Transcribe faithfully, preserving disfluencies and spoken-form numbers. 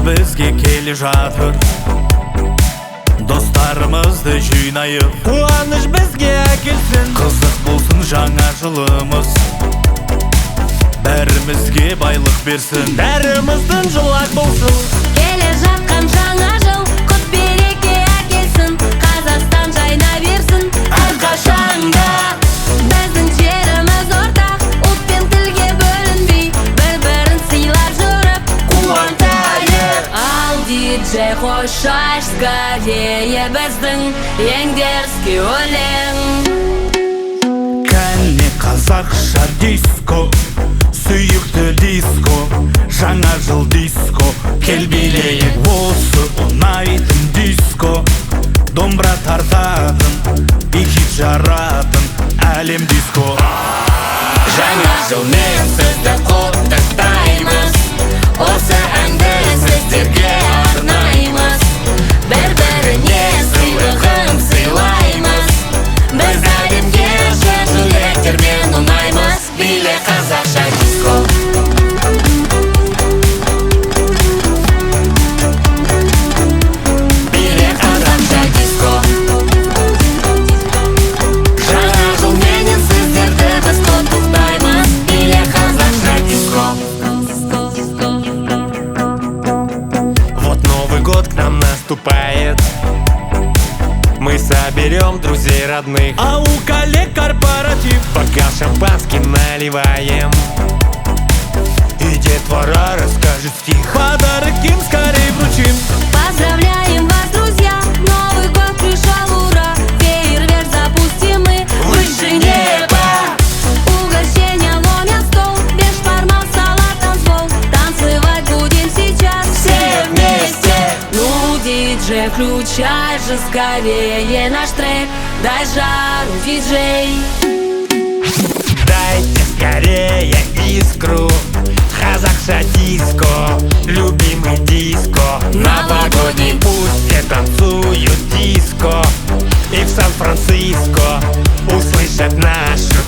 бізге келе жатыр, достарымызды жинайық, қуаныш бізге әкелсін. Қызық болсын жаңа жылымыз, бәрімізге байлық берсін, бәріміздің жылақ болсын. Келе жатқан жаңа жыл құт береке әкелсін, Қазақстан жайна берсін әрқашанда. Біздің жеріміз ортақ, ұлт пен тілге бөлінбей, бір-бірін сыйлап жүріп қуантайық. Ал диджей қойшаш скорее біздің ең дерзкий өлең. Кәне қазақша диско, сүйікті диско, жаңа жыл диско, кел билейік осы ұнайтын диско. Домбыра тартатын, би хит жаратын әлем диско. Жаңа жылмен сізді құттықтаймыз, осы әнді сіздерге арнаймыз, бір-біріне сыйлығын сыйлаймыз. Біз әлемге шын жүректермен ұнаймыз, биле қазақша диско. Биле қазақша диско. Жаңа жылменен сіздерді біз құттықтаймыз, биле қазақша диско. Вот Новый год к нам наступает, мы соберем друзей родных, А у коллег корпоратив, бокал шампанским наливаем, и детвора расскажет стих. подарок им скорее вручим. Поздравляем вас, друзья, Новый год пришел, ура! Фейерверк запустим мы выше неба. Угощения ломят стол, бешбармак, салат, танцпол. Танцевать будем сейчас все вместе. Ну, диджей, включай же скорее наш трек, дай жару, диджей. Дайте скорее искру, казахша диско, любимый диско. Новогодний пусть все танцуют диско, и в Сан-Франциско услышат нашу